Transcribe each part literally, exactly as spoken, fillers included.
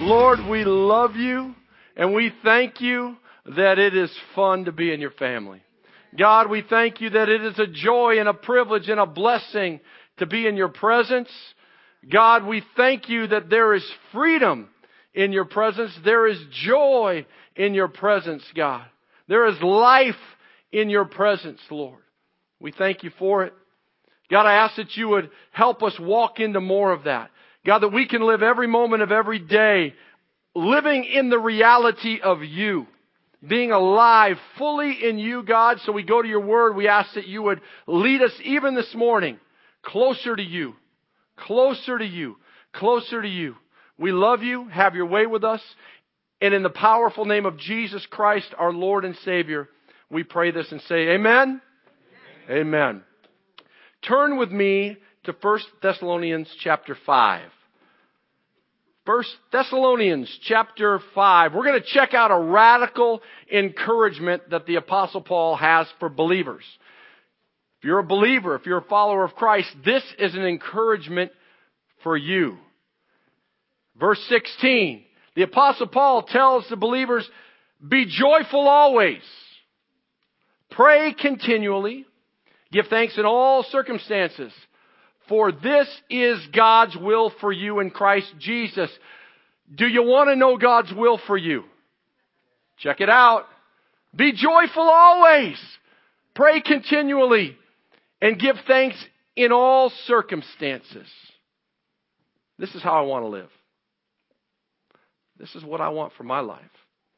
Lord, we love you and we thank you that it is fun to be in your family. God, we thank you that it is a joy and a privilege and a blessing to be in your presence. God, we thank you that there is freedom in your presence. There is joy in your presence, God. There is life in your presence, Lord. We thank you for it. God, I ask that you would help us walk into more of that. God, that we can live every moment of every day living in the reality of you. Being alive fully in you, God. So we go to your word. We ask that you would lead us even this morning closer to you. Closer to you. Closer to you. We love you. Have your way with us. And in the powerful name of Jesus Christ, our Lord and Savior, we pray this and say amen. Amen. Amen. Turn with me to First Thessalonians chapter five. First Thessalonians chapter five. We're going to check out a radical encouragement that the Apostle Paul has for believers. If you're a believer, if you're a follower of Christ, this is an encouragement for you. Verse sixteen. The Apostle Paul tells the believers, be joyful always. Pray continually. Give thanks in all circumstances. For this is God's will for you in Christ Jesus. Do you want to know God's will for you? Check it out. Be joyful always. Pray continually. And give thanks in all circumstances. This is how I want to live. This is what I want for my life.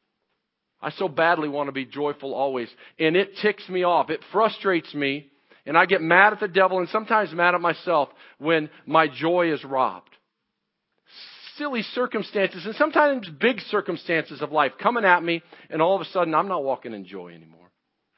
I so badly want to be joyful always. And it ticks me off. It frustrates me. And I get mad at the devil and sometimes mad at myself when my joy is robbed. Silly circumstances and sometimes big circumstances of life coming at me, and all of a sudden I'm not walking in joy anymore.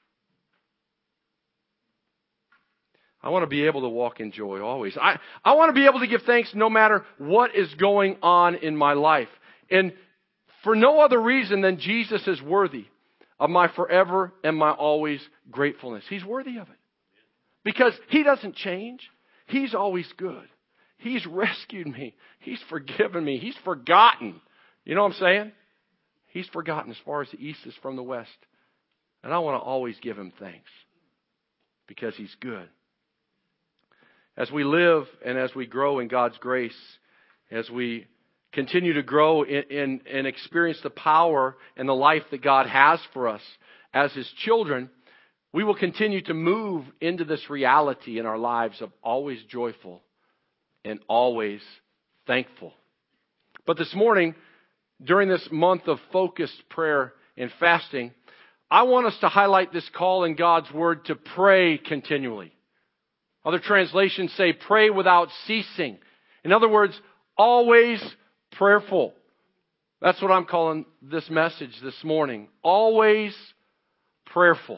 I want to be able to walk in joy always. I, I want to be able to give thanks no matter what is going on in my life. And for no other reason than Jesus is worthy of my forever and my always gratefulness. He's worthy of it. Because He doesn't change. He's always good. He's rescued me. He's forgiven me. He's forgotten. You know what I'm saying? He's forgotten as far as the east is from the west. And I want to always give Him thanks. Because He's good. As we live and as we grow in God's grace, as we continue to grow in, in, and experience the power and the life that God has for us as His children, we will continue to move into this reality in our lives of always joyful and always thankful. But this morning, during this month of focused prayer and fasting, I want us to highlight this call in God's Word to pray continually. Other translations say pray without ceasing. In other words, always prayerful. That's what I'm calling this message this morning. Always prayerful.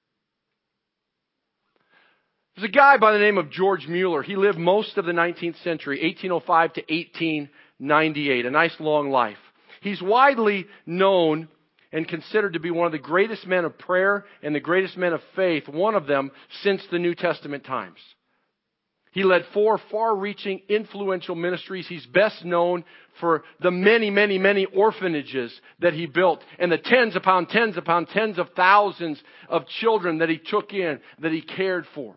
There's a guy by the name of George Mueller. He lived most of the nineteenth century, eighteen oh five to eighteen ninety-eight. A nice long life. He's widely known and considered to be one of the greatest men of prayer and the greatest men of faith, one of them since the New Testament times. He led four far-reaching, influential ministries. He's best known for the many, many, many orphanages that he built and the tens upon tens upon tens of thousands of children that he took in, that he cared for.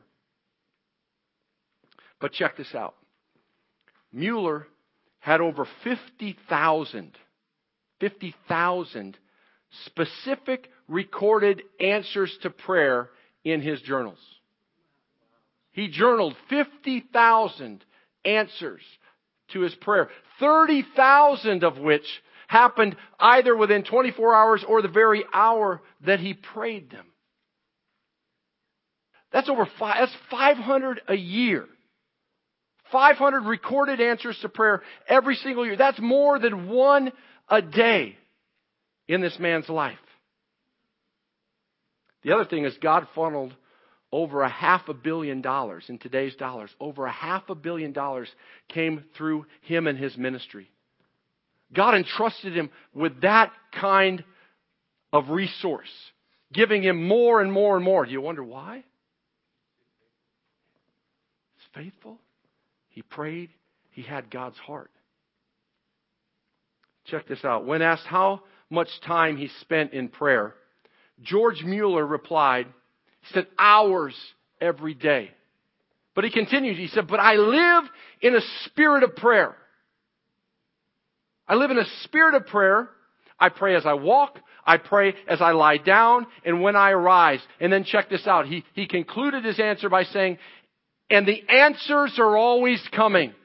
But check this out. Mueller had over fifty thousand, fifty thousand specific recorded answers to prayer in his journals. He journaled fifty thousand answers to his prayer, thirty thousand of which happened either within twenty-four hours or the very hour that he prayed them. That's over five, that's five hundred a year. five hundred recorded answers to prayer every single year. That's more than one a day in this man's life. The other thing is God funneled over a half a billion dollars in today's dollars. Over a half a billion dollars came through him and his ministry. God entrusted him with that kind of resource, giving him more and more and more. Do you wonder why? He's faithful. He prayed. He had God's heart. check this out. When asked how much time he spent in prayer, George Mueller replied, he said, hours every day. But he continued, he said, but I live in a spirit of prayer. I live in a spirit of prayer. I pray as I walk. I pray as I lie down and when I arise. And then check this out. He, he concluded his answer by saying, and the answers are always coming.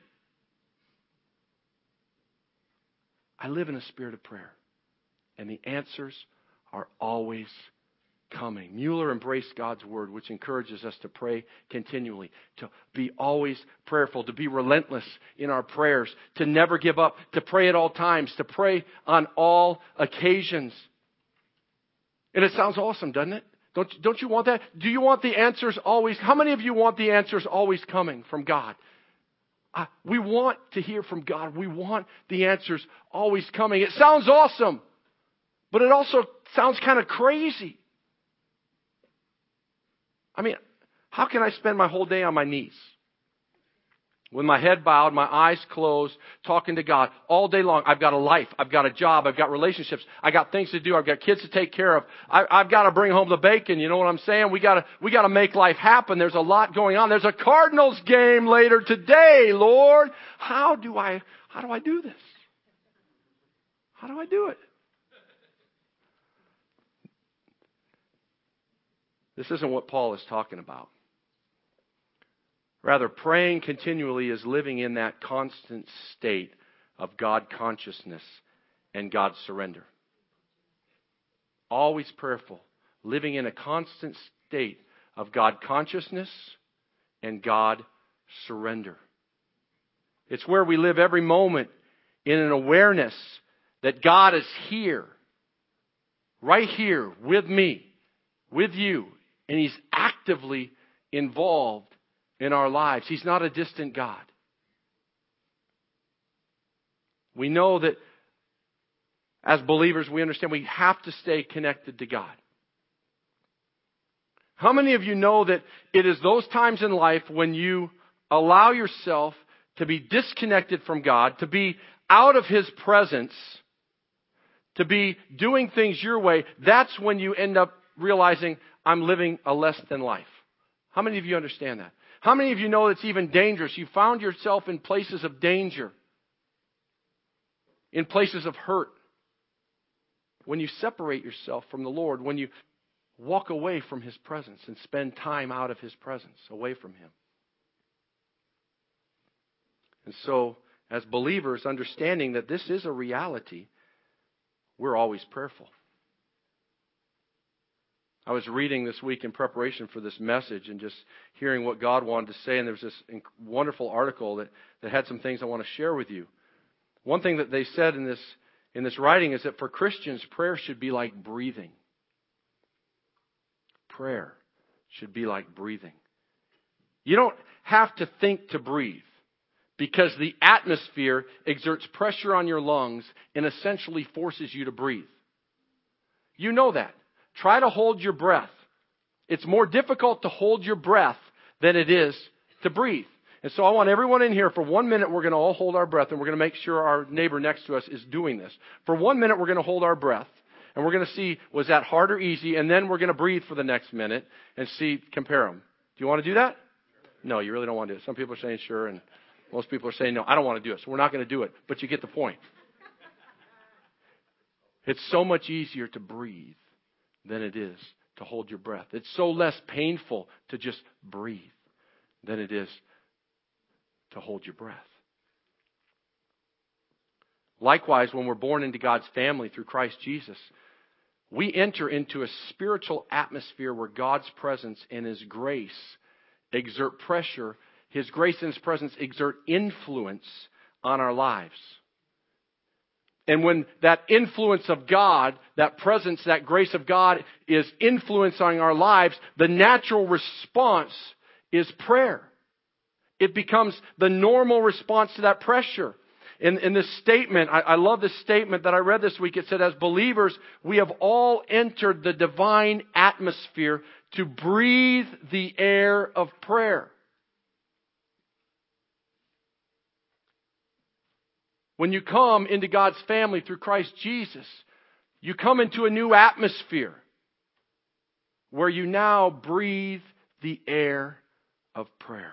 I live in a spirit of prayer. And the answers are always coming. Mueller embraced God's word, which encourages us to pray continually, to be always prayerful, to be relentless in our prayers, to never give up, to pray at all times, to pray on all occasions. And it sounds awesome, doesn't it? Don't, don't you want that? Do you want the answers always? How many of you want the answers always coming from God? Uh, we want to hear from God. We want the answers always coming. It sounds awesome, but it also sounds kind of crazy. I mean, how can I spend my whole day on my knees? With my head bowed, my eyes closed, talking to God all day long. I've got a life. I've got a job. I've got relationships. I've got things to do. I've got kids to take care of. I, I've got to bring home the bacon. You know what I'm saying? We got to, we got to make life happen. There's a lot going on. There's a Cardinals game later today, Lord. How do I, how do I do this? How do I do it? This isn't what Paul is talking about. Rather, praying continually is living in that constant state of God consciousness and God surrender. Always prayerful, living in a constant state of God consciousness and God surrender. It's where we live every moment in an awareness that God is here, right here with me, with you. And He's actively involved in our lives. He's not a distant God. We know that as believers, we understand we have to stay connected to God. How many of you know that it is those times in life when you allow yourself to be disconnected from God, to be out of His presence, to be doing things your way, that's when you end up realizing, I'm living a less than life. How many of you understand that? How many of you know it's even dangerous? You found yourself in places of danger, in places of hurt. When you separate yourself from the Lord, when you walk away from His presence and spend time out of His presence, away from Him. And so, as believers, understanding that this is a reality, we're always prayerful. I was reading this week in preparation for this message and just hearing what God wanted to say. And there was this wonderful article that, that had some things I want to share with you. One thing that they said in this, in this writing is that for Christians, prayer should be like breathing. Prayer should be like breathing. You don't have to think to breathe because the atmosphere exerts pressure on your lungs and essentially forces you to breathe. You know that. Try to hold your breath. It's more difficult to hold your breath than it is to breathe. And so I want everyone in here, for one minute, we're going to all hold our breath, and we're going to make sure our neighbor next to us is doing this. For one minute, we're going to hold our breath, and we're going to see, was that hard or easy? And then we're going to breathe for the next minute and see, compare them. Do you want to do that? No, you really don't want to do it. Some people are saying sure, and most people are saying no, I don't want to do it, so we're not going to do it. But you get the point. It's so much easier to breathe than it is to hold your breath. It's so less painful to just breathe than it is to hold your breath. Likewise, when we're born into God's family through Christ Jesus, we enter into a spiritual atmosphere where God's presence and His grace exert pressure. His grace and His presence exert influence on our lives. And when that influence of God, that presence, that grace of God is influencing our lives, the natural response is prayer. It becomes the normal response to that pressure. In, in this statement, I, I love this statement that I read this week. It said, as believers, we have all entered the divine atmosphere to breathe the air of prayer. When you come into God's family through Christ Jesus, you come into a new atmosphere where you now breathe the air of prayer.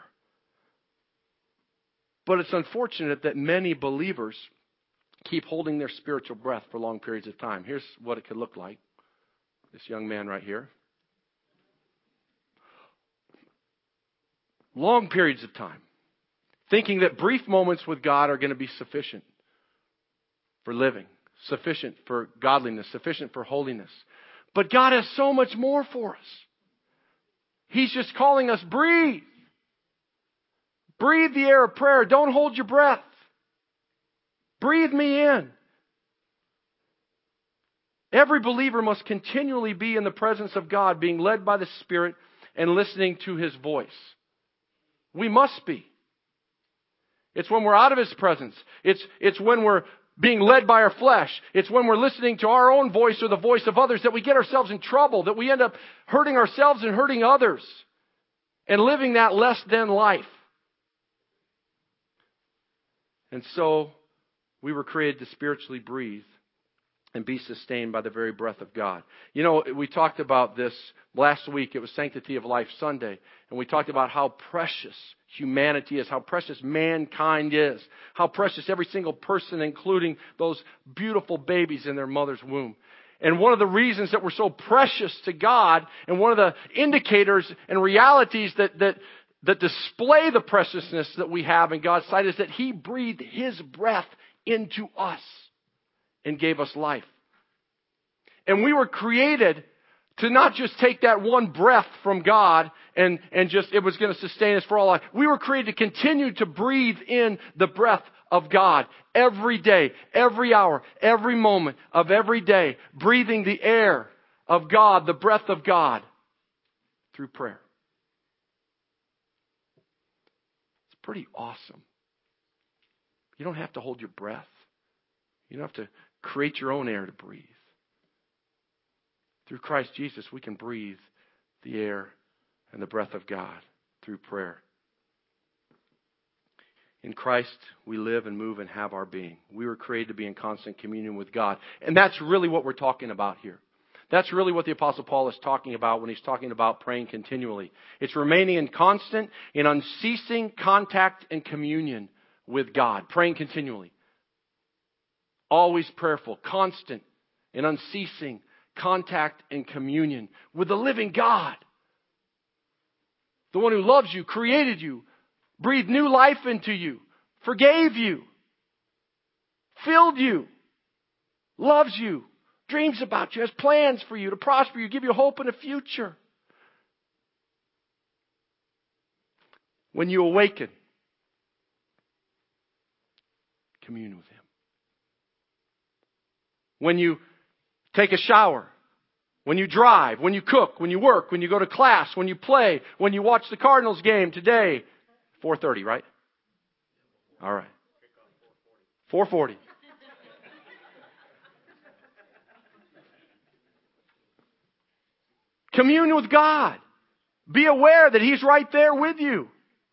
But it's unfortunate that many believers keep holding their spiritual breath for long periods of time. Here's what it could look like. This young man right here. Long periods of time. Thinking that brief moments with God are going to be sufficient for living, sufficient for godliness, sufficient for holiness. But God has so much more for us. He's just calling us, breathe. Breathe the air of prayer. Don't hold your breath. Breathe me in. Every believer must continually be in the presence of God, being led by the Spirit and listening to His voice. We must be. It's when we're out of His presence. It's, it's when we're being led by our flesh. It's when we're listening to our own voice or the voice of others that we get ourselves in trouble, that we end up hurting ourselves and hurting others and living that less than life. And so we were created to spiritually breathe and be sustained by the very breath of God. You know, we talked about this last week. It was Sanctity of Life Sunday. And we talked about how precious humanity is, how precious mankind is, how precious every single person, including those beautiful babies in their mother's womb. And one of the reasons that we're so precious to God, and one of the indicators and realities that, that, that display the preciousness that we have in God's sight, is that He breathed His breath into us and gave us life. And we were created to not just take that one breath from God and, and just, it was going to sustain us for all life. We were created to continue to breathe in the breath of God every day, every hour, every moment of every day, breathing the air of God, the breath of God, through prayer. It's pretty awesome. You don't have to hold your breath. You don't have to create your own air to breathe. Through Christ Jesus, we can breathe the air and the breath of God through prayer. In Christ, we live and move and have our being. We were created to be in constant communion with God. And that's really what we're talking about here. That's really what the Apostle Paul is talking about when he's talking about praying continually. It's remaining in constant and unceasing contact and communion with God. Praying continually. Always prayerful, constant and unceasing contact and communion with the living God. The one who loves you, created you, breathed new life into you, forgave you, filled you, loves you, dreams about you, has plans for you to prosper you, give you hope in the future. When you awaken, commune with Him. When you take a shower, when you drive, when you cook, when you work, when you go to class, when you play, when you watch the Cardinals game today, four thirty, right? All right. four forty. Commune with God. Be aware that He's right there with you.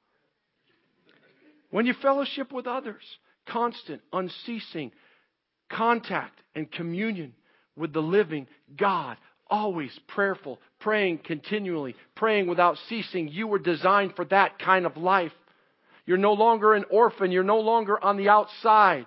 When you fellowship with others, constant, unceasing contact and communion with the living God. Always prayerful, praying continually, praying without ceasing. You were designed for that kind of life. You're no longer an orphan. You're no longer on the outside.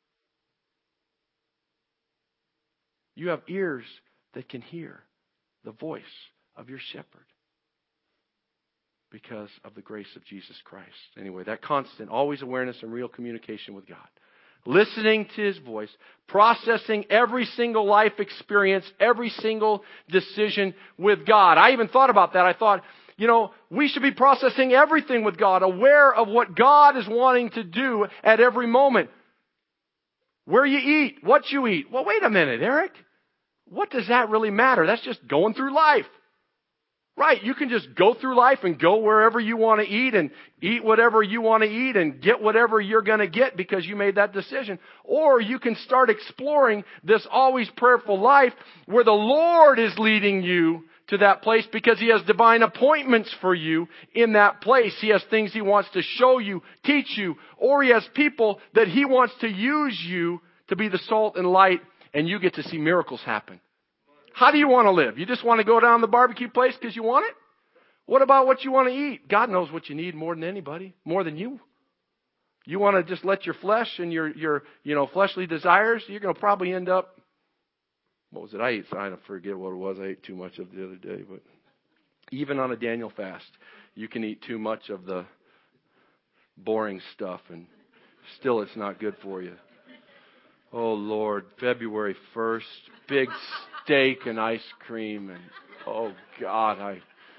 You have ears that can hear the voice of your shepherd because of the grace of Jesus Christ. Anyway, that constant, always awareness and real communication with God. Listening to His voice, processing every single life experience, every single decision with God. I even thought about that. I thought, you know, we should be processing everything with God, aware of what God is wanting to do at every moment. Where you eat, what you eat. Well, wait a minute, Eric. What does that really matter? That's just going through life. Right, you can just go through life and go wherever you want to eat and eat whatever you want to eat and get whatever you're going to get because you made that decision. Or you can start exploring this always prayerful life where the Lord is leading you to that place because He has divine appointments for you in that place. He has things He wants to show you, teach you, or He has people that He wants to use you to be the salt and light, and you get to see miracles happen. How do you want to live? You just want to go down to the barbecue place because you want it? What about what you want to eat? God knows what you need more than anybody, more than you. You want to just let your flesh and your, your you know, fleshly desires, you're going to probably end up, what was it I ate? I forget what it was. I ate too much of the other day. But even on a Daniel fast, you can eat too much of the boring stuff and still it's not good for you. Oh, Lord, February first, big steak and ice cream. And oh, God, I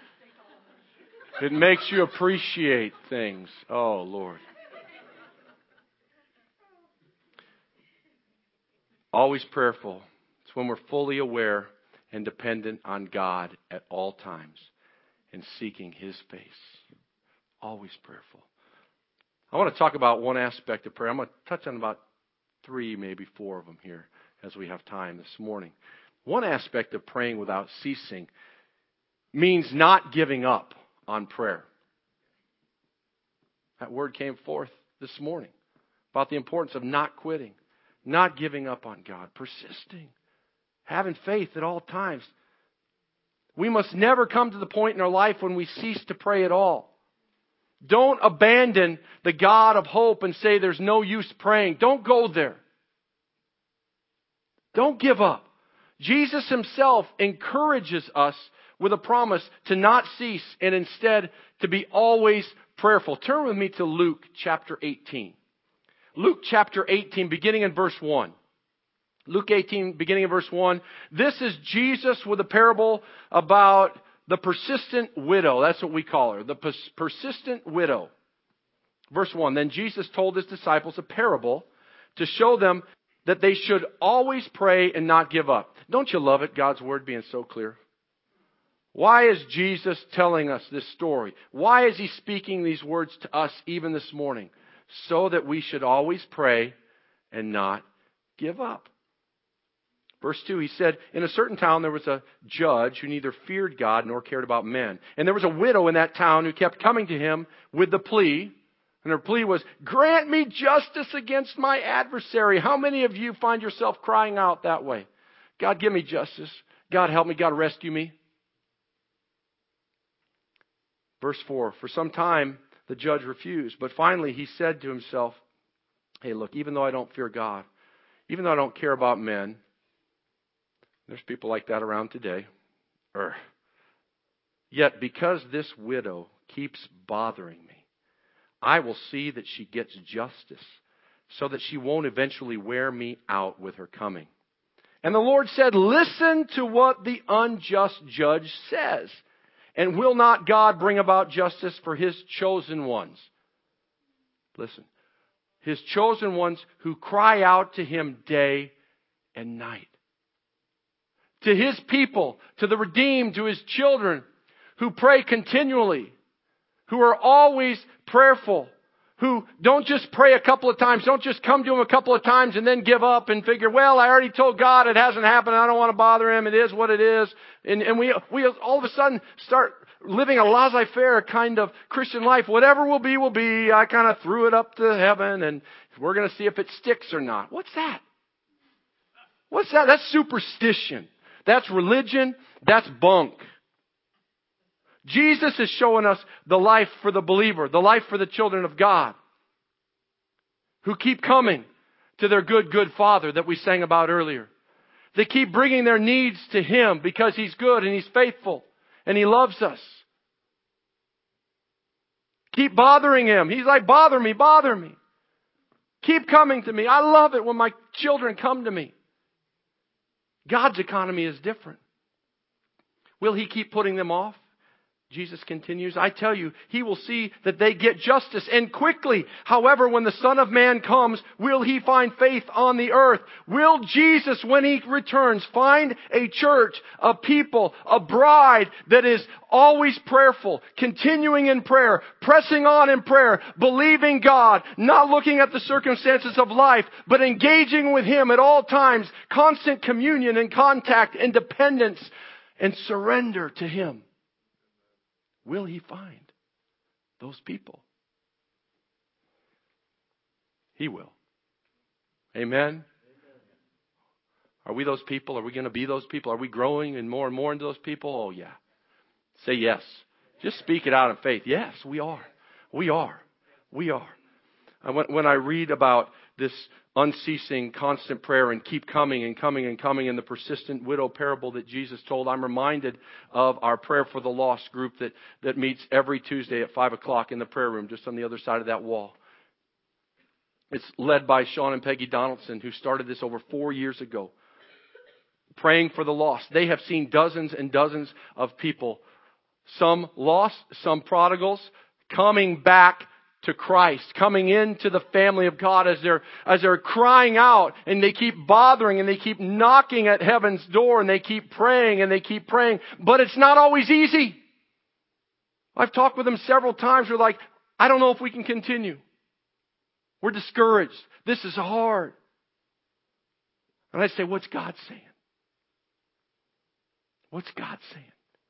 it makes you appreciate things. Oh, Lord. Always prayerful. It's when we're fully aware and dependent on God at all times and seeking His face. Always prayerful. I want to talk about one aspect of prayer. I'm going to touch on about three, maybe four of them here as we have time this morning. One aspect of praying without ceasing means not giving up on prayer. That word came forth this morning about the importance of not quitting. Not giving up on God, persisting, having faith at all times. We must never come to the point in our life when we cease to pray at all. Don't abandon the God of hope and say there's no use praying. Don't go there. Don't give up. Jesus Himself encourages us with a promise to not cease and instead to be always prayerful. Turn with me to Luke chapter eighteen. Luke chapter eighteen, beginning in verse one. Luke eighteen, beginning in verse one. This is Jesus with a parable about the persistent widow. That's what we call her, the pers- persistent widow. Verse one, then Jesus told His disciples a parable to show them that they should always pray and not give up. Don't you love it, God's Word being so clear? Why is Jesus telling us this story? Why is He speaking these words to us even this morning? So that we should always pray and not give up. Verse two, he said, in a certain town there was a judge who neither feared God nor cared about men. And there was a widow in that town who kept coming to him with the plea. And her plea was, grant me justice against my adversary. How many of you find yourself crying out that way? God, give me justice. God, help me. God, rescue me. Verse four, for some time the judge refused. But finally he said to himself, hey, look, even though I don't fear God, even though I don't care about men, there's people like that around today. Er, yet because this widow keeps bothering me, I will see that she gets justice so that she won't eventually wear me out with her coming. And the Lord said, listen to what the unjust judge says. And will not God bring about justice for His chosen ones? Listen. His chosen ones who cry out to Him day and night. To His people, to the redeemed, to His children who pray continually, who are always prayerful, who don't just pray a couple of times, don't just come to Him a couple of times and then give up and figure, well, I already told God it hasn't happened, I don't want to bother Him, it is what it is. And, and we, we all of a sudden start living a laissez-faire kind of Christian life. Whatever will be, will be. I kind of threw it up to heaven and we're going to see if it sticks or not. What's that? What's that? That's superstition. That's religion. That's bunk. Jesus is showing us the life for the believer, the life for the children of God, who keep coming to their good, good Father that we sang about earlier. They keep bringing their needs to Him because He's good and He's faithful and He loves us. Keep bothering Him. He's like, bother me, bother me. Keep coming to me. I love it when my children come to me. God's economy is different. Will He keep putting them off? Jesus continues, I tell you, He will see that they get justice and quickly. However, when the Son of Man comes, will He find faith on the earth? Will Jesus, when He returns, find a church, a people, a bride that is always prayerful, continuing in prayer, pressing on in prayer, believing God, not looking at the circumstances of life, but engaging with Him at all times, constant communion and contact and dependence and surrender to Him, will He find those people? He will. Amen? Are we those people? Are we going to be those people? Are we growing and more and more into those people? Oh, yeah. Say yes. Just speak it out in faith. Yes, we are. We are. We are. When I read about this unceasing, constant prayer and keep coming and coming and coming in the persistent widow parable that Jesus told, I'm reminded of our Prayer for the Lost group that, that meets every Tuesday at five o'clock in the prayer room just on the other side of that wall. It's led by Sean and Peggy Donaldson, who started this over four years ago. Praying for the lost. They have seen dozens and dozens of people, some lost, some prodigals, coming back to Christ, coming into the family of God as they're, as they're crying out, and they keep bothering and they keep knocking at heaven's door and they keep praying and they keep praying. But it's not always easy. I've talked with them several times. We're like, I don't know if we can continue. We're discouraged. This is hard. And I say, what's God saying? What's God saying?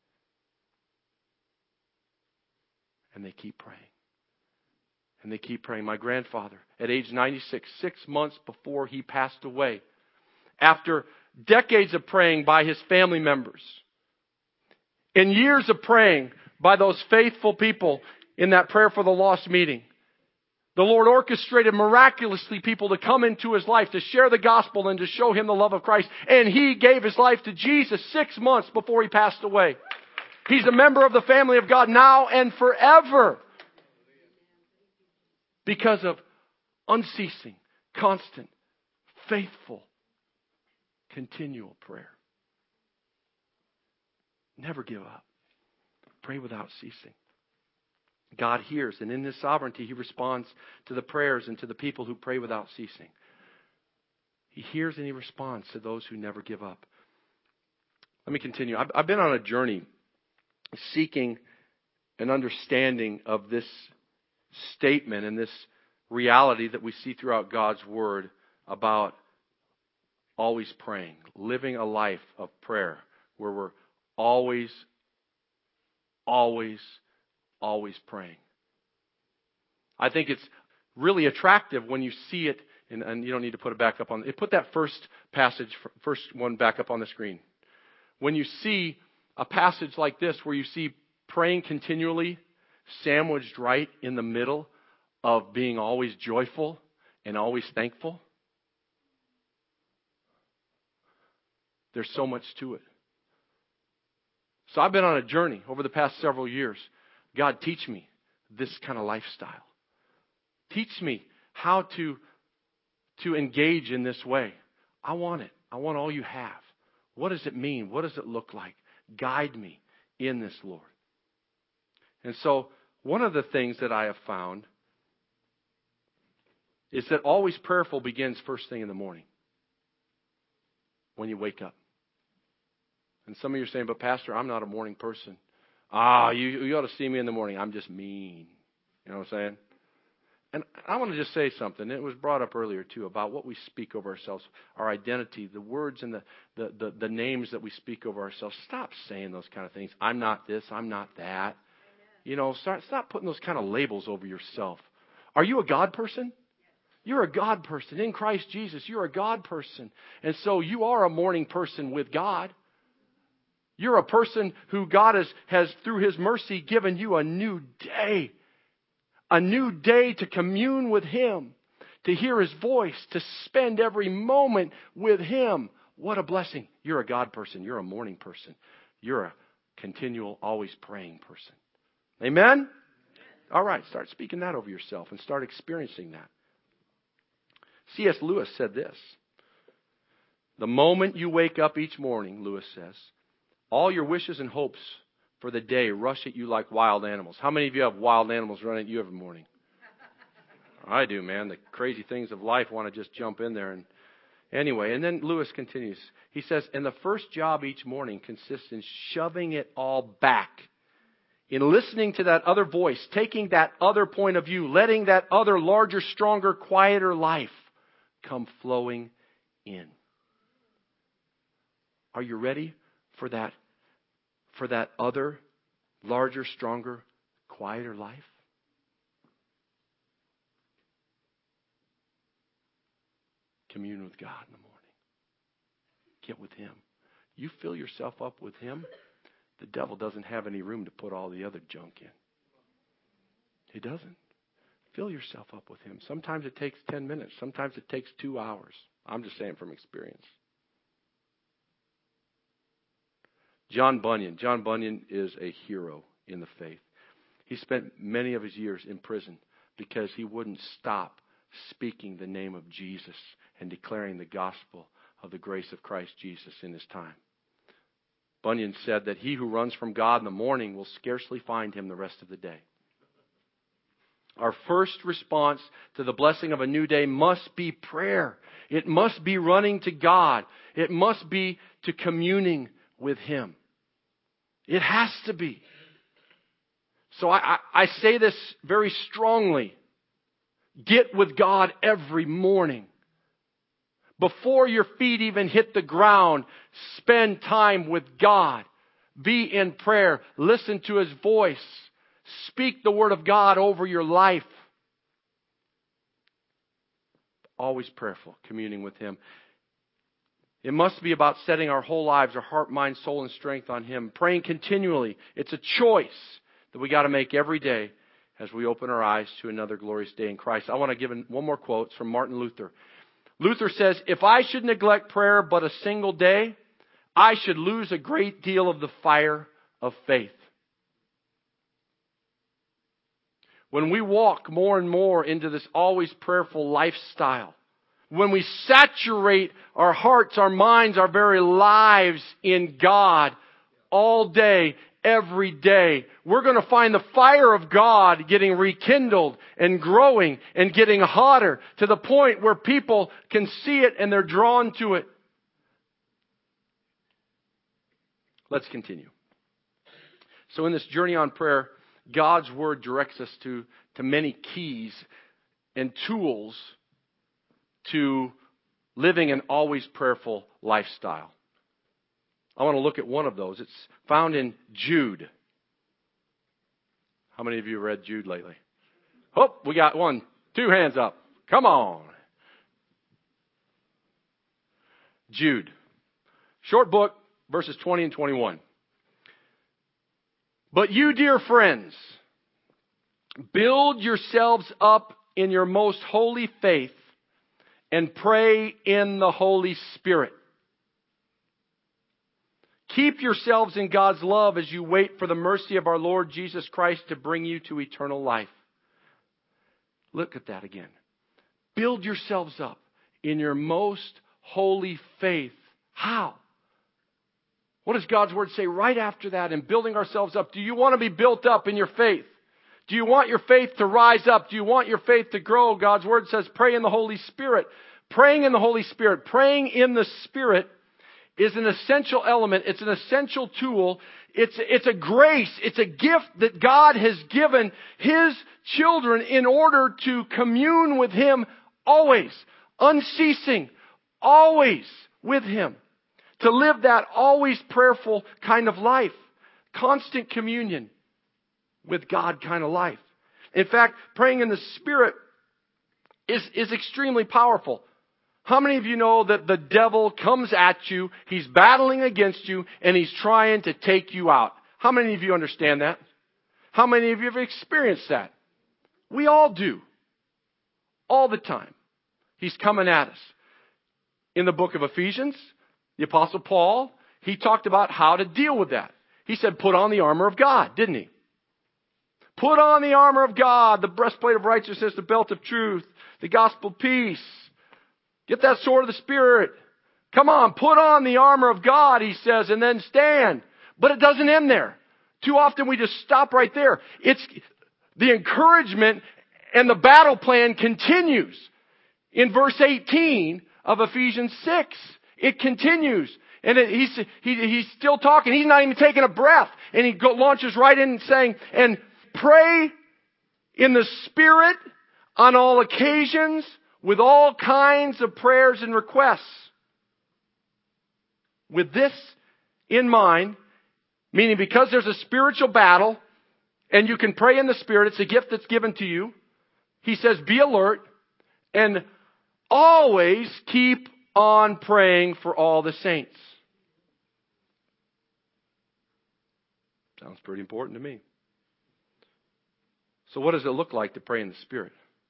And they keep praying. And they keep praying. My grandfather, at age ninety-six, six months before he passed away, after decades of praying by his family members, and years of praying by those faithful people in that Prayer for the Lost meeting, the Lord orchestrated miraculously people to come into his life, to share the gospel and to show him the love of Christ. And he gave his life to Jesus six months before he passed away. He's a member of the family of God now and forever, because of unceasing, constant, faithful, continual prayer. Never give up. Pray without ceasing. God hears, and in His sovereignty, He responds to the prayers and to the people who pray without ceasing. He hears and He responds to those who never give up. Let me continue. I've, I've been on a journey seeking an understanding of this statement and this reality that we see throughout God's Word about always praying, living a life of prayer where we're always, always, always praying. I think it's really attractive when you see it, and, and you don't need to put it back up on. Put that first passage, first one back up on the screen. When you see a passage like this, where you see praying continually, sandwiched right in the middle of being always joyful and always thankful, there's so much to it. So I've been on a journey over the past several years. God, teach me this kind of lifestyle. Teach me how to, to engage in this way. I want it. I want all you have. What does it mean? What does it look like? Guide me in this, Lord. And so one of the things that I have found is that always prayerful begins first thing in the morning, when you wake up. And some of you are saying, but Pastor, I'm not a morning person. Ah, you, you ought to see me in the morning. I'm just mean. You know what I'm saying? And I want to just say something. It was brought up earlier, too, about what we speak over ourselves, our identity, the words and the, the, the, the names that we speak over ourselves. Stop saying those kind of things. I'm not this. I'm not that. You know, start, stop putting those kind of labels over yourself. Are you a God person? You're a God person. In Christ Jesus, you're a God person. And so you are a morning person with God. You're a person who God has, has, through His mercy, given you a new day. A new day to commune with Him, to hear His voice, to spend every moment with Him. What a blessing. You're a God person. You're a morning person. You're a continual, always praying person. Amen? All right, start speaking that over yourself and start experiencing that. C S Lewis said this. The moment you wake up each morning, Lewis says, all your wishes and hopes for the day rush at you like wild animals. How many of you have wild animals running at you every morning? I do, man. The crazy things of life want to just jump in there. And anyway, and then Lewis continues. He says, and the first job each morning consists in shoving it all back, in listening to that other voice, taking that other point of view, letting that other larger, stronger, quieter life come flowing in. Are you ready for that for that other, larger, stronger, quieter life? Commune with God in the morning. Get with Him. You fill yourself up with Him, the devil doesn't have any room to put all the other junk in. He doesn't. Fill yourself up with Him. Sometimes it takes ten minutes. Sometimes it takes two hours. I'm just saying from experience. John Bunyan. John Bunyan is a hero in the faith. He spent many of his years in prison because he wouldn't stop speaking the name of Jesus and declaring the gospel of the grace of Christ Jesus in his time. Bunyan said that he who runs from God in the morning will scarcely find Him the rest of the day. Our first response to the blessing of a new day must be prayer. It must be running to God. It must be to communing with Him. It has to be. So I, I, I say this very strongly. Get with God every morning. Before your feet even hit the ground, spend time with God. Be in prayer. Listen to His voice. Speak the Word of God over your life. Always prayerful, communing with Him. It must be about setting our whole lives, our heart, mind, soul, and strength on Him. Praying continually. It's a choice that we got to make every day as we open our eyes to another glorious day in Christ. I want to give one more quote from Martin Luther. Luther says, "If I should neglect prayer but a single day, I should lose a great deal of the fire of faith." When we walk more and more into this always prayerful lifestyle, when we saturate our hearts, our minds, our very lives in God all day, every day, we're going to find the fire of God getting rekindled and growing and getting hotter to the point where people can see it and they're drawn to it. Let's continue. So in this journey on prayer, God's Word directs us to, to many keys and tools to living an always prayerful lifestyle. I want to look at one of those. It's found in Jude. How many of you read Jude lately? Oh, we got one. Two hands up. Come on. Jude. Short book, verses twenty and twenty-one. "But you, dear friends, build yourselves up in your most holy faith and pray in the Holy Spirit. Keep yourselves in God's love as you wait for the mercy of our Lord Jesus Christ to bring you to eternal life." Look at that again. Build yourselves up in your most holy faith. How? What does God's Word say right after that in building ourselves up? Do you want to be built up in your faith? Do you want your faith to rise up? Do you want your faith to grow? God's Word says pray in the Holy Spirit. Praying in the Holy Spirit, praying in the Spirit is an essential element. It's an essential tool. It's, it's a grace. It's a gift that God has given His children in order to commune with Him always, unceasing, always with Him. To live that always prayerful kind of life. Constant communion with God kind of life. In fact, praying in the Spirit is, is extremely powerful. How many of you know that the devil comes at you, he's battling against you, and he's trying to take you out? How many of you understand that? How many of you have experienced that? We all do. All the time. He's coming at us. In the book of Ephesians, the Apostle Paul, he talked about how to deal with that. He said, put on the armor of God, didn't he? Put on the armor of God, the breastplate of righteousness, the belt of truth, the gospel of peace. Get that sword of the Spirit. Come on, put on the armor of God, he says, and then stand. But it doesn't end there. Too often we just stop right there. It's the encouragement and the battle plan continues. In verse eighteen of Ephesians six, it continues. And it, he's, he, he's still talking. He's not even taking a breath. And he go, launches right in saying, and pray in the Spirit on all occasions with all kinds of prayers and requests. With this in mind, Meaning because there's a spiritual battle and you can pray in the Spirit, it's a gift that's given to you. He says, be alert and always keep on praying for all the saints. Sounds pretty important to me. So what does it look like to pray in the Spirit?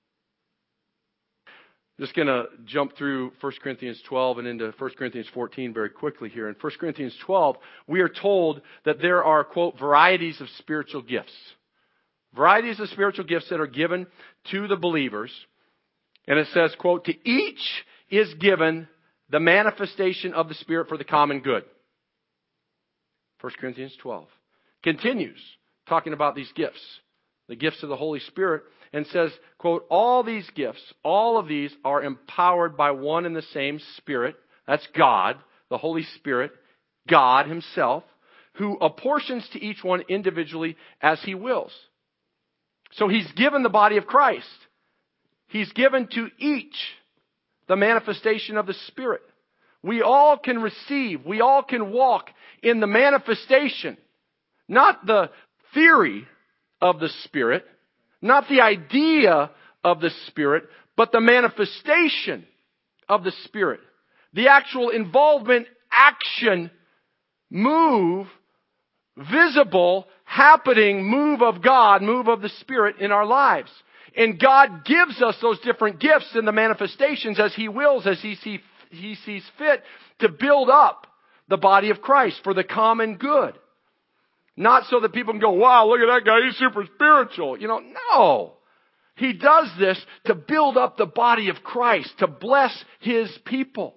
Just going to jump through First Corinthians twelve and into First Corinthians fourteen very quickly here. In First Corinthians twelve, we are told that there are, quote, varieties of spiritual gifts. Varieties of spiritual gifts that are given to the believers. And it says, quote, to each is given the manifestation of the Spirit for the common good. First Corinthians twelve continues talking about these gifts, the gifts of the Holy Spirit, and says, quote, all these gifts, all of these are empowered by one and the same Spirit. That's God, the Holy Spirit, God Himself, who apportions to each one individually as He wills. So He's given the body of Christ. He's given to each the manifestation of the Spirit. We all can receive, we all can walk in the manifestation, not the theory of the Spirit, not the idea of the Spirit, but the manifestation of the Spirit. The actual involvement, action, move, visible, happening move of God, move of the Spirit in our lives. And God gives us those different gifts and the manifestations as He wills, as He, see, he sees fit to build up the body of Christ for the common good. Not so that people can go, wow, look at that guy, he's super spiritual. You know, no. He does this to build up the body of Christ, to bless His people.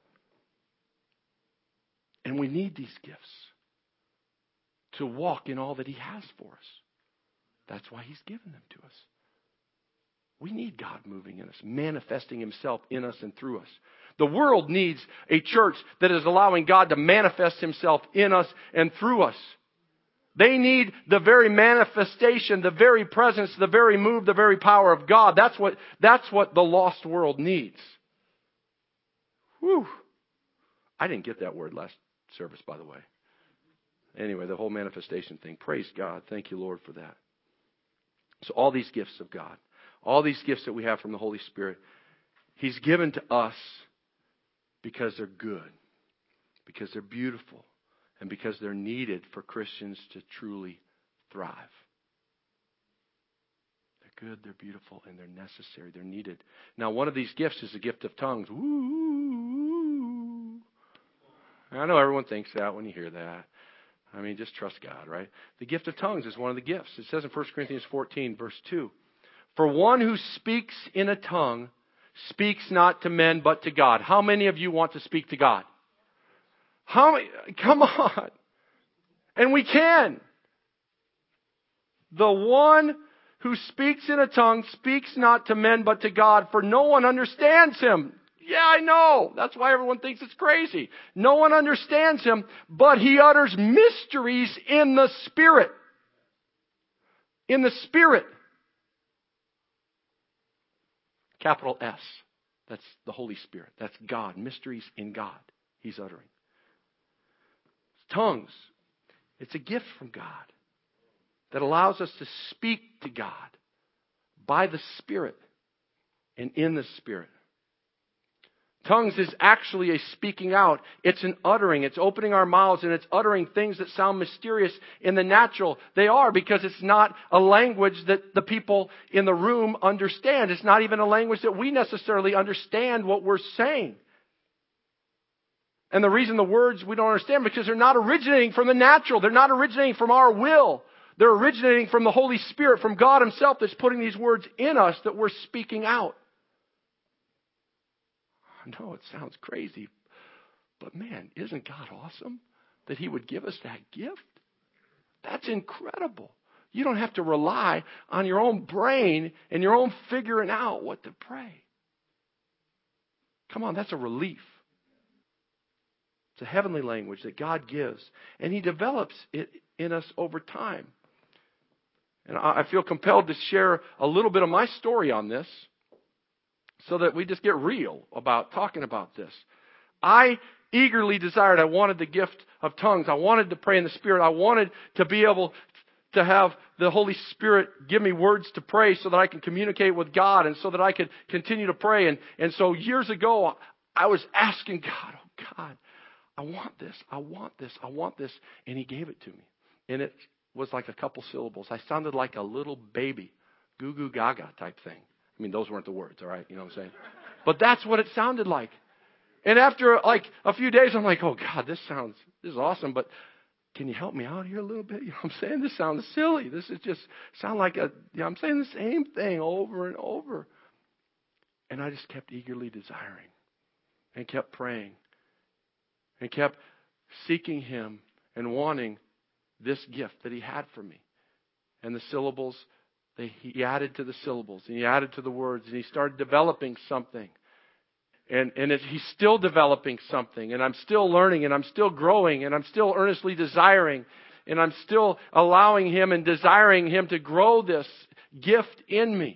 And we need these gifts to walk in all that He has for us. That's why He's given them to us. We need God moving in us, manifesting Himself in us and through us. The world needs a church that is allowing God to manifest Himself in us and through us. They need the very manifestation, the very presence, the very move, the very power of God. That's what, that's what the lost world needs. Whew. I didn't get that word last service, by the way. Anyway, the whole manifestation thing. Praise God. Thank you, Lord, for that. So all these gifts of God, all these gifts that we have from the Holy Spirit, He's given to us because they're good, because they're beautiful, and because they're needed for Christians to truly thrive. They're good, they're beautiful, and they're necessary. They're needed. Now, one of these gifts is the gift of tongues. Woo! I know everyone thinks that when you hear that. I mean, just trust God, right? The gift of tongues is one of the gifts. It says in First Corinthians fourteen, verse two, for one who speaks in a tongue speaks not to men but to God. How many of you want to speak to God? How many? Come on. And we can. The one who speaks in a tongue speaks not to men but to God, for no one understands him. Yeah, I know. That's why everyone thinks it's crazy. No one understands him, but he utters mysteries in the Spirit. In the Spirit. Capital S. That's the Holy Spirit. That's God. Mysteries in God. He's uttering. Tongues. It's a gift from God that allows us to speak to God by the Spirit and in the Spirit. Tongues is actually a speaking out. It's an uttering. It's opening our mouths and it's uttering things that sound mysterious in the natural. They are, because it's not a language that the people in the room understand. It's not even a language that we necessarily understand what we're saying. And the reason the words we don't understand, because they're not originating from the natural. They're not originating from our will. They're originating from the Holy Spirit, from God Himself that's putting these words in us that we're speaking out. I know it sounds crazy, but man, isn't God awesome that He would give us that gift? That's incredible. You don't have to rely on your own brain and your own figuring out what to pray. Come on, that's a relief. It's a heavenly language that God gives, and He develops it in us over time. And I feel compelled to share a little bit of my story on this, so that we just get real about talking about this. I eagerly desired. I wanted the gift of tongues. I wanted to pray in the Spirit. I wanted to be able to have the Holy Spirit give me words to pray so that I can communicate with God and so that I could continue to pray. And, and so years ago, I was asking God, oh God, I want this. I want this. I want this. And He gave it to me. And it was like a couple syllables. I sounded like a little baby, goo goo gaga type thing. I mean, those weren't the words, all right? You know what I'm saying? But that's what it sounded like. And after like a few days, I'm like, oh God, this sounds, this is awesome, but can you help me out here a little bit? You know what I'm saying? This sounds silly. This is just sound like a, you know, I'm saying the same thing over and over. And I just kept eagerly desiring and kept praying and kept seeking Him and wanting this gift that He had for me. And the syllables, they, He added to the syllables and He added to the words and He started developing something. And, and it, He's still developing something, and I'm still learning, and I'm still growing, and I'm still earnestly desiring, and I'm still allowing Him and desiring Him to grow this gift in me.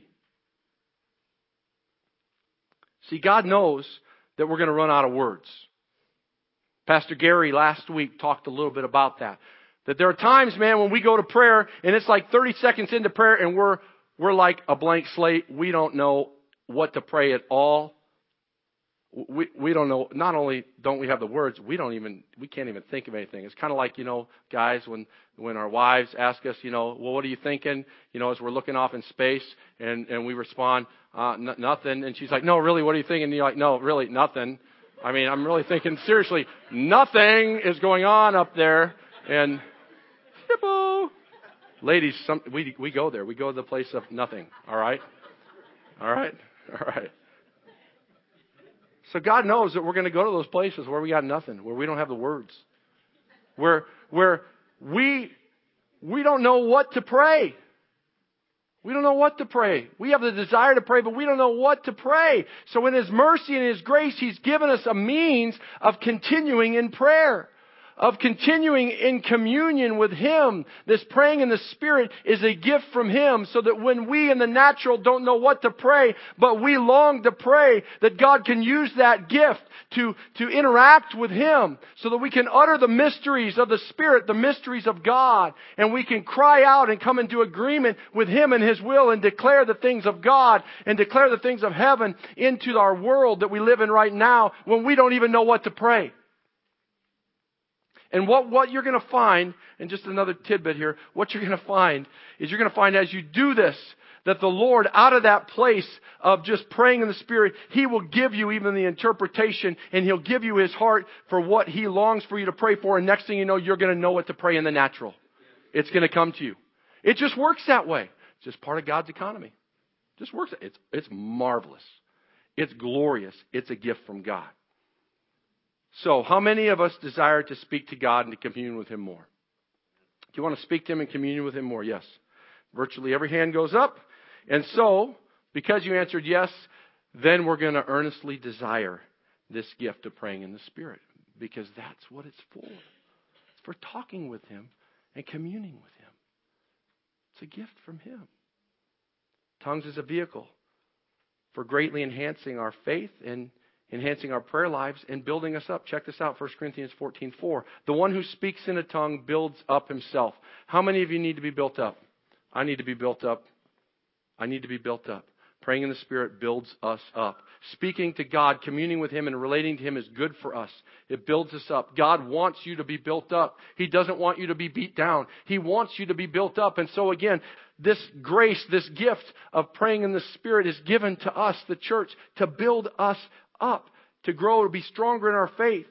See, God knows that we're going to run out of words. Pastor Gary last week talked a little bit about that. That there are times, man, when we go to prayer, and it's like thirty seconds into prayer, and we're we're like a blank slate. We don't know what to pray at all. We we don't know. Not only don't we have the words, we don't even we can't even think of anything. It's kind of like, you know, guys, when when our wives ask us, you know, well, what are you thinking? You know, as we're looking off in space, and and we respond, uh, n- nothing. And she's like, no, really, what are you thinking? And you're like, no, really, nothing. I mean, I'm really thinking seriously. Nothing is going on up there. And hippo, ladies, some, we we go there. We go to the place of nothing. All right, all right, all right. So God knows that we're going to go to those places where we got nothing, where we don't have the words, where where we we don't know what to pray. We don't know what to pray. We have the desire to pray, but we don't know what to pray. So in His mercy and His grace, He's given us a means of continuing in prayer, of continuing in communion with Him. This praying in the Spirit is a gift from Him, so that when we in the natural don't know what to pray, but we long to pray, that God can use that gift to, to interact with Him, so that we can utter the mysteries of the Spirit, the mysteries of God, and we can cry out and come into agreement with Him and His will and declare the things of God and declare the things of heaven into our world that we live in right now when we don't even know what to pray. And what, what you're going to find, and just another tidbit here, what you're going to find is you're going to find as you do this, that the Lord, out of that place of just praying in the Spirit, He will give you even the interpretation, and He'll give you His heart for what He longs for you to pray for. And next thing you know, you're going to know what to pray in the natural. It's going to come to you. It just works that way. It's just part of God's economy. It just works. It's, it's marvelous. It's glorious. It's a gift from God. So, how many of us desire to speak to God and to commune with Him more? Do you want to speak to Him and communion with Him more? Yes. Virtually every hand goes up. And so, because you answered yes, then we're going to earnestly desire this gift of praying in the Spirit. Because that's what it's for. It's for talking with Him and communing with Him. It's a gift from Him. Tongues is a vehicle for greatly enhancing our faith and enhancing our prayer lives and building us up. Check this out, First Corinthians fourteen four. The one who speaks in a tongue builds up himself. How many of you need to be built up? I need to be built up. I need to be built up. Praying in the Spirit builds us up. Speaking to God, communing with Him, and relating to Him is good for us. It builds us up. God wants you to be built up. He doesn't want you to be beat down. He wants you to be built up. And so again, this grace, this gift of praying in the Spirit is given to us, the church, to build us up, to grow, to be stronger in our faith.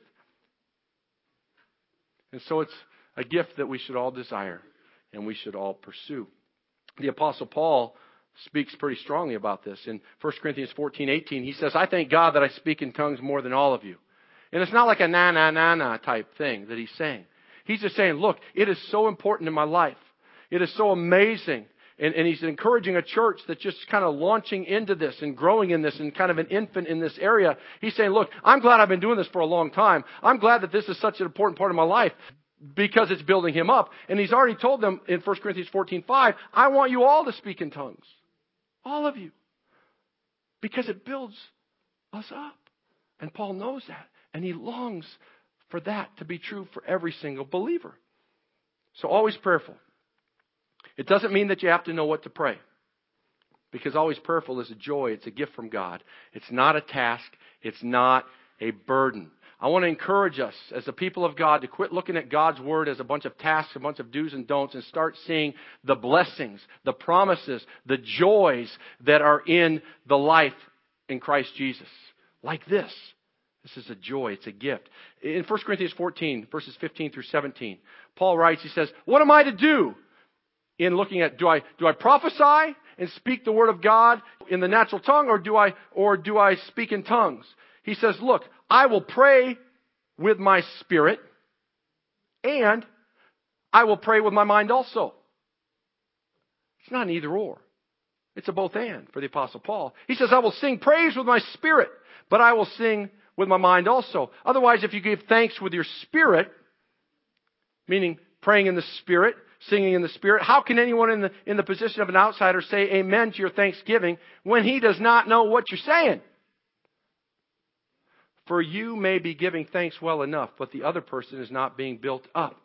And so it's a gift that we should all desire and we should all pursue. The Apostle Paul speaks pretty strongly about this. In First Corinthians fourteen eighteen, he says, I thank God that I speak in tongues more than all of you. And it's not like a na na na na type thing that he's saying. He's just saying, look, it is so important in my life. It is so amazing. And, and he's encouraging a church that's just kind of launching into this and growing in this and kind of an infant in this area. He's saying, look, I'm glad I've been doing this for a long time. I'm glad that this is such an important part of my life because it's building him up. And he's already told them in First Corinthians fourteen five, I want you all to speak in tongues. All of you. Because it builds us up. And Paul knows that. And he longs for that to be true for every single believer. So always prayerful. It doesn't mean that you have to know what to pray. Because always prayerful is a joy. It's a gift from God. It's not a task. It's not a burden. I want to encourage us as the people of God to quit looking at God's Word as a bunch of tasks, a bunch of do's and don'ts, and start seeing the blessings, the promises, the joys that are in the life in Christ Jesus. Like this. This is a joy. It's a gift. In First Corinthians fourteen, verses fifteen through seventeen, Paul writes, he says, what am I to do in looking at, do I, do I prophesy and speak the word of God in the natural tongue, or do I, or do I speak in tongues? He says, look, I will pray with my spirit, and I will pray with my mind also. It's not an either or. It's a both and for the Apostle Paul. He says, I will sing praise with my spirit, but I will sing with my mind also. Otherwise, if you give thanks with your spirit, meaning praying in the spirit, singing in the spirit, how can anyone in the, in the position of an outsider say amen to your thanksgiving when he does not know what you're saying? For you may be giving thanks well enough, but the other person is not being built up.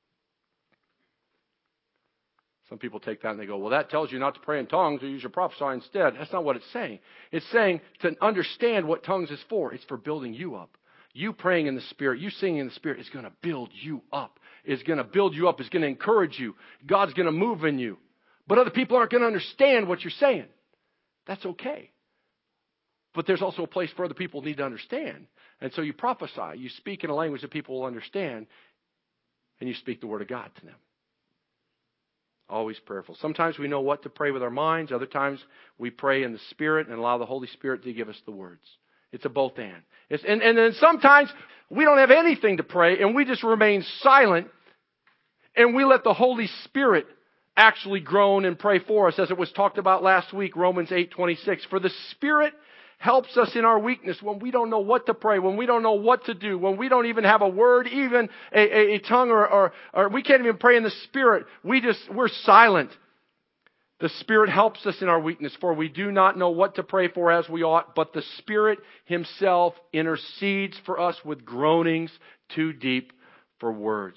Some people take that and they go, well, that tells you not to pray in tongues, or you should prophesy instead. That's not what it's saying. It's saying to understand what tongues is for. It's for building you up. You praying in the Spirit, you singing in the Spirit is going to build you up. It's going to build you up. It's going to encourage you. God's going to move in you. But other people aren't going to understand what you're saying. That's okay. But there's also a place for other people need to understand. And so you prophesy. You speak in a language that people will understand. And you speak the Word of God to them. Always prayerful. Sometimes we know what to pray with our minds. Other times we pray in the Spirit and allow the Holy Spirit to give us the words. It's a both and. It's, and, and then sometimes we don't have anything to pray and we just remain silent and we let the Holy Spirit actually groan and pray for us, as it was talked about last week, Romans eight twenty-six. For the Spirit helps us in our weakness when we don't know what to pray, when we don't know what to do, when we don't even have a word, even a, a, a tongue, or, or, or we can't even pray in the Spirit. We just, we're silent. The Spirit helps us in our weakness, for we do not know what to pray for as we ought, but the Spirit Himself intercedes for us with groanings too deep for words.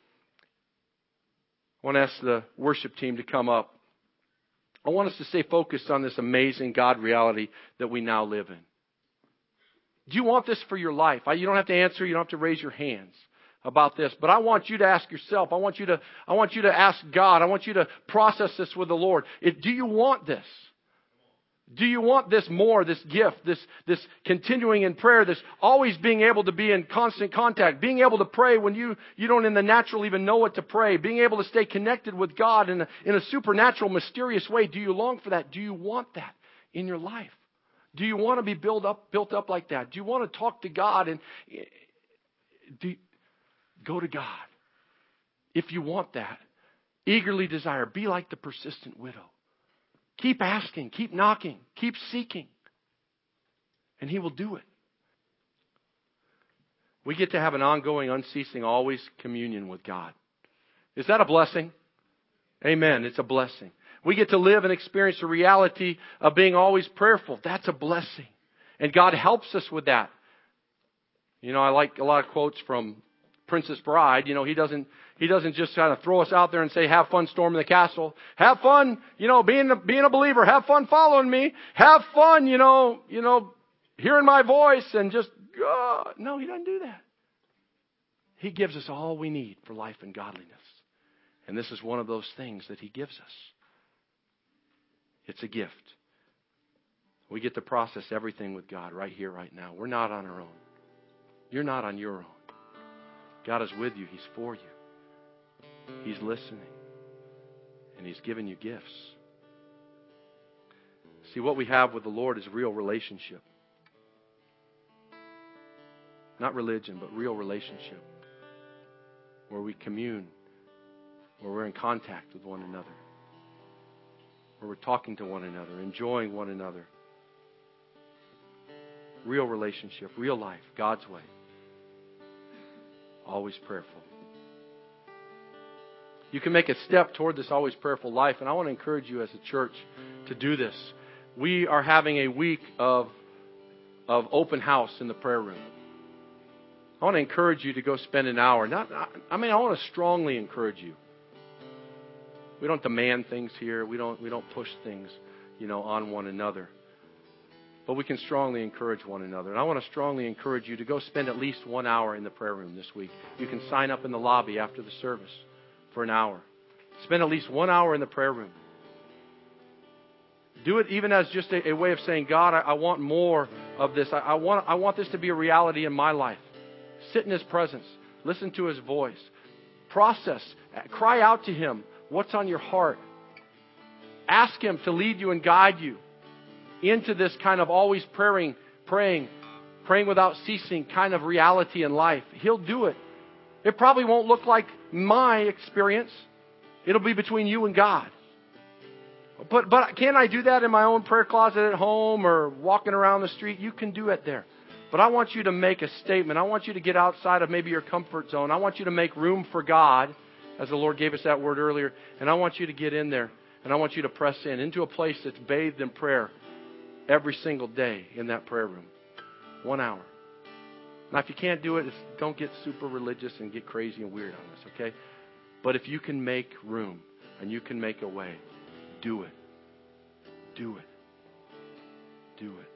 I want to ask the worship team to come up. I want us to stay focused on this amazing God reality that we now live in. Do you want this for your life? You don't have to answer. You don't have to raise your hands about this. But I want you to ask yourself. I want you to, I want you to ask God. I want you to process this with the Lord. It, do you want this? Do you want this more, this gift, this, this continuing in prayer, this always being able to be in constant contact, being able to pray when you, you don't in the natural even know what to pray, being able to stay connected with God in a, in a supernatural, mysterious way? Do you long for that? Do you want that in your life? Do you want to be built up, built up like that? Do you want to talk to God and do, go to God? If you want that, eagerly desire, be like the persistent widow. Keep asking, keep knocking, keep seeking. And He will do it. We get to have an ongoing, unceasing, always communion with God. Is that a blessing? Amen. It's a blessing. We get to live and experience the reality of being always prayerful. That's a blessing. And God helps us with that. You know, I like a lot of quotes from Princess Bride. You know, he doesn't he doesn't just kind of throw us out there and say, have fun storming the castle. Have fun, you know, being a, being a believer. Have fun following me. Have fun, you know, you know, hearing my voice and just, uh, no, He doesn't do that. He gives us all we need for life and godliness. And this is one of those things that He gives us. It's a gift. We get to process everything with God right here, right now. We're not on our own. You're not on your own. God is with you. He's for you. He's listening. And He's given you gifts. See, what we have with the Lord is real relationship. Not religion, but real relationship. Where we commune. Where we're in contact with one another. Where we're talking to one another. Enjoying one another. Real relationship. Real life. God's way. Always prayerful. You can make a step toward this always prayerful life, and I want to encourage you as a church to do this. We are having a week of, of open house in the prayer room. I want to encourage you to go spend an hour. Not, I mean, I want to strongly encourage you. We don't demand things here. We don't, we don't push things, you know, on one another. But we can strongly encourage one another. And I want to strongly encourage you to go spend at least one hour in the prayer room this week. You can sign up in the lobby after the service for an hour. Spend at least one hour in the prayer room. Do it even as just a, a way of saying, God, I, I want more of this. I, I want, I want this to be a reality in my life. Sit in His presence. Listen to His voice. Process. Cry out to Him. What's on your heart? Ask Him to lead you and guide you into this kind of always praying, praying, praying without ceasing kind of reality in life. He'll do it. It probably won't look like my experience. It'll be between you and God. But but can I do that in my own prayer closet at home or walking around the street? You can do it there. But I want you to make a statement. I want you to get outside of maybe your comfort zone. I want you to make room for God, as the Lord gave us that word earlier. And I want you to get in there. And I want you to press in into a place that's bathed in prayer every single day in that prayer room. One hour. Now, if you can't do it, it's, don't get super religious and get crazy and weird on this, okay? But if you can make room and you can make a way, do it. Do it. Do it.